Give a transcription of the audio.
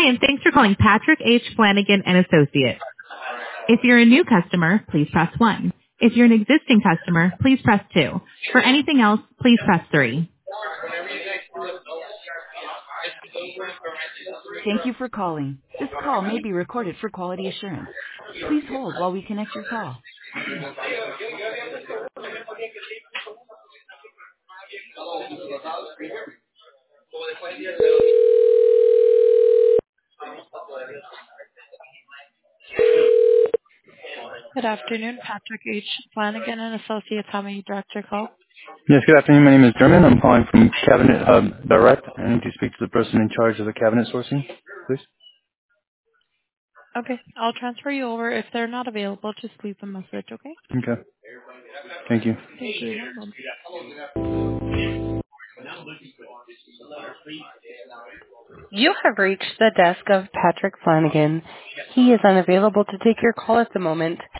Hi, and thanks for calling Patrick H. Flanagan and Associates. If you're a new customer, please press 1. If you're an existing customer, please press 2. For anything else, please press 3. Thank you for calling. This call may be recorded for quality assurance. Please hold while we connect your call. Good afternoon, Patrick H. Flanagan and Associates. How may you direct your call? Yes, good afternoon. My name is German. I'm calling from Cabinet Direct. I need to speak to the person in charge of the cabinet sourcing, please. Okay, I'll transfer you over. If they're not available, just leave a message, okay? Okay. Thank you. Thank you. One moment. You have reached the desk of Patrick Flanagan. He is unavailable to take your call at the moment.